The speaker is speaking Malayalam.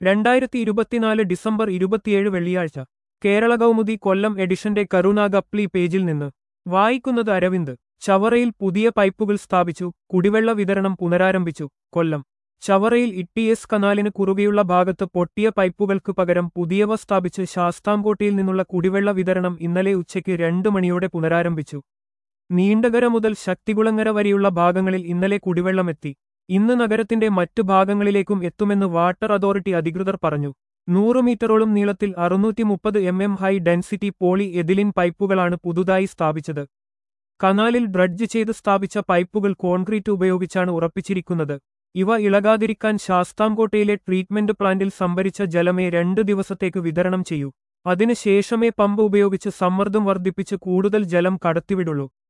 2024 ഡിസംബർ 27 വെള്ളിയാഴ്ച കേരള കൗമുദി കൊല്ലം എഡിഷന്റെ കരുണാകപ്ലി പേജിൽ നിന്ന് വായിക്കുന്നത് അരവിന്ദ്. ചവറയിൽ പുതിയ പൈപ്പുകൾ സ്ഥാപിച്ചു, കുടിവെള്ള വിതരണം പുനരാരംഭിച്ചു. കൊല്ലം ചവറയിൽ ഇട്ടിഎസ് കനാലിന് കുറുകെയുള്ള ഭാഗത്ത് പൊട്ടിയ പൈപ്പുകൾക്ക് പകരം പുതിയവ സ്ഥാപിച്ച് ശാസ്താംകോട്ടയിൽ നിന്നുള്ള കുടിവെള്ള വിതരണം ഇന്നലെ ഉച്ചയ്ക്ക് 2 മണിയോടെ പുനരാരംഭിച്ചു. നീണ്ടകര മുതൽ ശക്തികുളങ്ങര വരെയുള്ള ഭാഗങ്ങളിൽ ഇന്നലെ കുടിവെള്ളമെത്തി. ഇന്ന് നഗരത്തിന്റെ മറ്റു ഭാഗങ്ങളിലേക്കും എത്തുമെന്ന് വാട്ടർ അതോറിറ്റി അധികൃതർ പറഞ്ഞു. 100 മീറ്ററോളം നീളത്തിൽ 630 ഹൈ ഡെൻസിറ്റി പോളി എഥിലിൻ പൈപ്പുകളാണ് പുതുതായി സ്ഥാപിച്ചത്. കനാലിൽ ഡ്രഡ്ജ് ചെയ്ത് സ്ഥാപിച്ച പൈപ്പുകൾ കോൺക്രീറ്റ് ഉപയോഗിച്ചാണ് ഉറപ്പിച്ചിരിക്കുന്നത്. ഇവ ഇളകാതിരിക്കാൻ ശാസ്താംകോട്ടയിലെ ട്രീറ്റ്മെന്റ് പ്ലാന്റിൽ സംഭരിച്ച ജലമേ 2 ദിവസത്തേക്ക് വിതരണം ചെയ്യൂ. അതിന് ശേഷമേ പമ്പ് ഉപയോഗിച്ച് സമ്മർദ്ദം വർദ്ധിപ്പിച്ച് കൂടുതൽ ജലം കടത്തിവിടുള്ളൂ.